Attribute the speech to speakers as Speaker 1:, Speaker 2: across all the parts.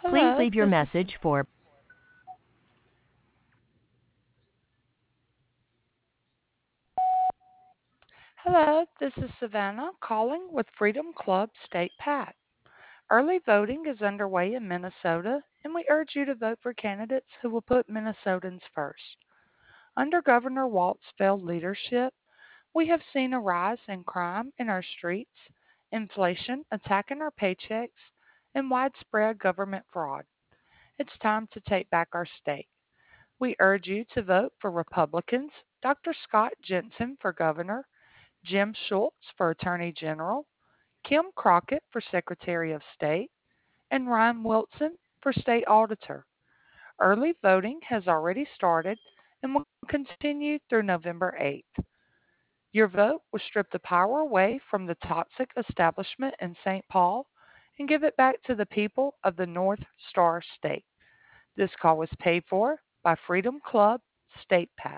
Speaker 1: Please
Speaker 2: Hello,
Speaker 1: leave your message for
Speaker 2: this is Savannah calling with Freedom Club State PAC. Early voting is underway in Minnesota, and we urge you to vote for candidates who will put Minnesotans first. Under Governor Walt's failed leadership, we have seen a rise in crime in our streets, inflation attacking our paychecks, and widespread government fraud. It's time to take back our state. We urge you to vote for Republicans, Dr. Scott Jensen for governor, Jim Schultz for Attorney General, Kim Crockett for Secretary of State, and Ryan Wilson for State Auditor. Early voting has already started and will continue through November 8th. Your vote will strip the power away from the toxic establishment in St. Paul and give it back to the people of the North Star State. This call was paid for by Freedom Club State PAC.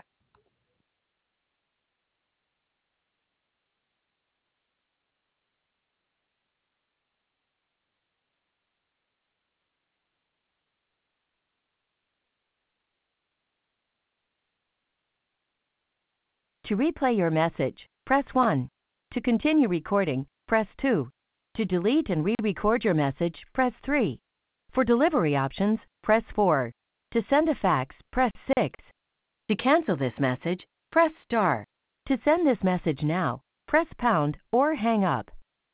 Speaker 1: To replay your message, press 1. To continue recording, press 2. To delete and re-record your message, press 3. For delivery options, press 4. To send a fax, press 6. To cancel this message, press star. To send this message now, press pound or hang up.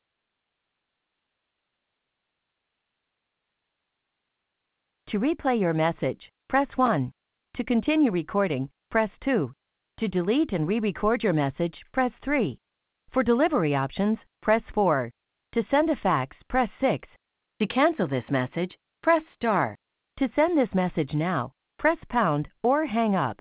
Speaker 1: To replay your message, press 1. To continue recording, press 2. To delete and re-record your message, press 3. For delivery options, press 4. To send a fax, press 6. To cancel this message, press star. To send this message now, press pound or hang up.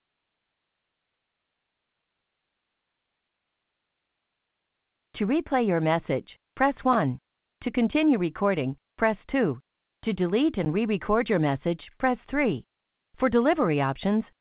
Speaker 1: To replay your message, press 1. To continue recording, press 2. To delete and re-record your message, press 3. For delivery options,